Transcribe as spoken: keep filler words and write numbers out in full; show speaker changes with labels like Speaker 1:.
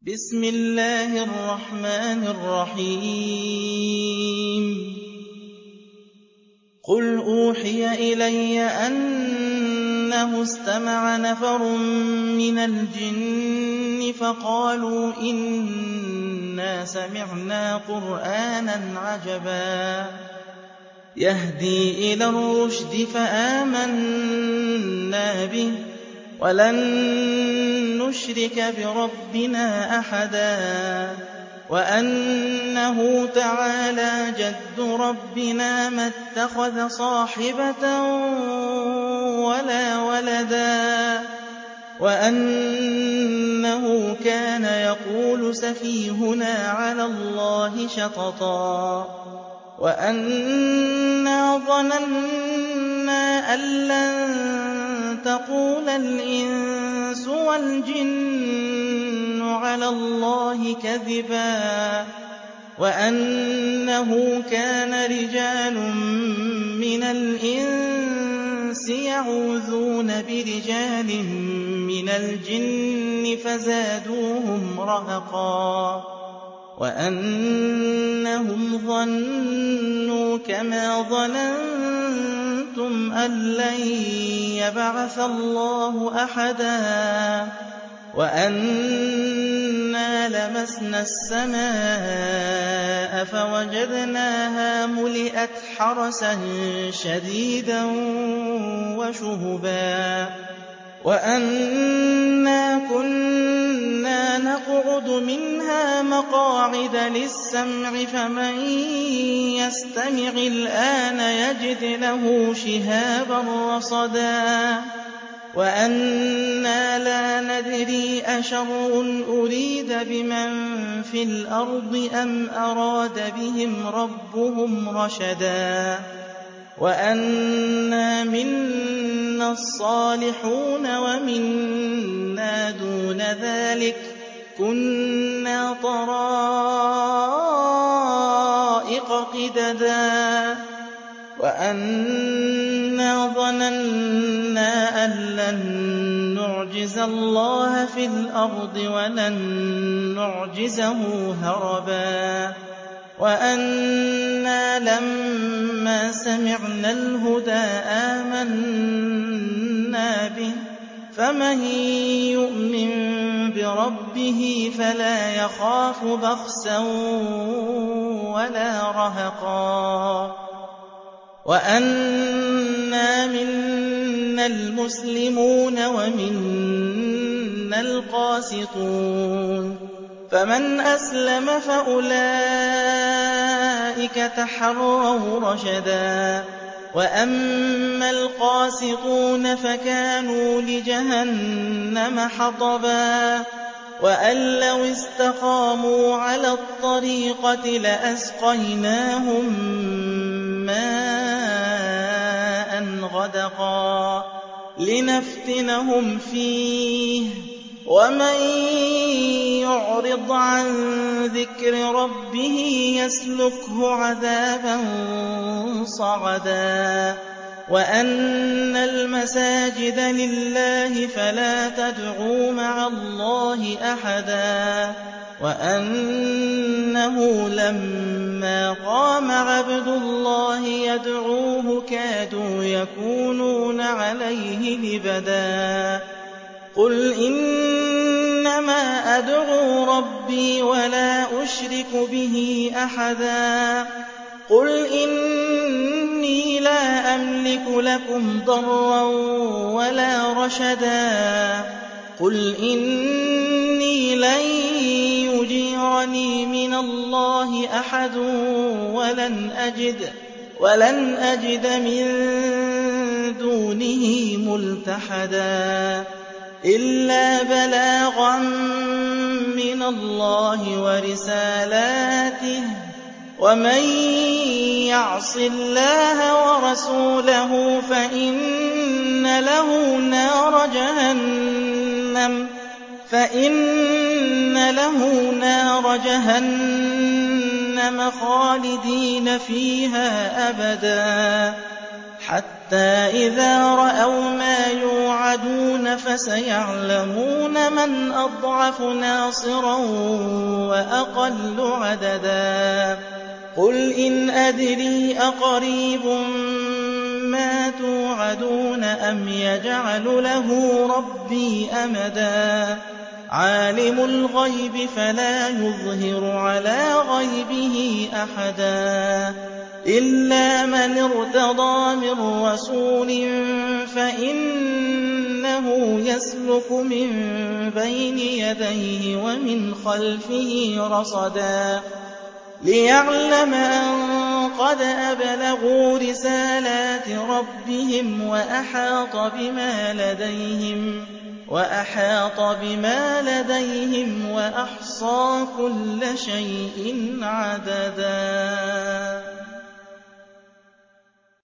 Speaker 1: بسم الله الرحمن الرحيم قل أوحي إلي أنه استمع نفر من الجن فقالوا إنا سمعنا قرآنا عجبا يهدي إلى الرشد فآمنا به ولن نشرك بربنا أحدا وأنه تعالى جد ربنا ما اتخذ صاحبة ولا ولدا وأنه كان يقول سفيهنا على الله شططا وأنا ظننا أن لن تقول الإنس والجن على الله كذبا وأنه كان رجال من الإنس يعوذون برجال من الجن فزادوهم رهقا وأنهم ظنوا كما ظننتم أن لن يبعث الله أحدا وأنا لمسنا السماء فوجدناها ملئت حرسا شديدا وشهبا وأنا كنا نقعد منها مقاعد للسمع فمن يستمع الآن يجد له شهابا رصدا وأنا لا ندري أشر أريد بمن في الأرض أم أراد بهم ربهم رشدا وأنا منا الصالحون ومنا دون ذلك كنا طرائق قددا وأنا ظننا أن لن نعجز الله في الأرض ولن نعجزه هربا وأنا لما سمعنا الهدى آمنا به فمن يؤمن بربه فلا يخاف بخسا ولا رهقا وأنا منا المسلمون ومنا القاسطون فمن أسلم فأولئك تحروا رشدا وأما القاسطون فكانوا لجهنم حطبا وأن لو استقاموا على الطريقة لأسقيناهم ماء غدقا لنفتنهم فيه ومن يعرض عن ذكر ربه يسلكه عذابا صعدا وأن المساجد لله فلا تدعوا مع الله أحدا وأنه لما قام عبد الله يدعوه كادوا يكونون عليه لبدا قل إنما أدعو ربي ولا أشرك به أحدا قل إني لا أملك لكم ضرا ولا رشدا قل إني لن يجيرني من الله أحد ولن أجد ولن أجد من دونه ملتحدا إلا بلاغا من الله ورسالاته ومن يعص الله ورسوله فإن له نار جهنم فإن له نار جهنم خالدين فيها أبدا حَتَّىٰ إِذَا رَأَوْا مَا يُوعَدُونَ فَسَيَعْلَمُونَ مَنْ أَضْعَفُ نَاصِرًا وَأَقَلُّ عَدَدًا قُلْ إِنْ أَدْرِي أَقَرِيبٌ مَّا تُوعَدُونَ أَمْ يَجْعَلُ لَهُ رَبِّي أَمَدًا عَالِمُ الْغَيْبِ فَلَا يُظْهِرُ عَلَىٰ غَيْبِهِ أَحَدًا إِلَّا مَنِ ارْتَضَىٰ مِن رَّسُولٍ فَإِنَّهُ يَسْلُكُ مِن بَيْنِ يَدَيْهِ وَمِنْ خَلْفِهِ رَصَدًا لِّيَعْلَمَ أَن قَدْ أَبْلَغُوا رِسَالَاتِ رَبِّهِمْ وَأَحَاطَ بِمَا لَدَيْهِمْ وَأَحَاطَ بِمَا لَدَيْهِمْ وَأَحْصَىٰ كُلَّ شَيْءٍ عَدَدًا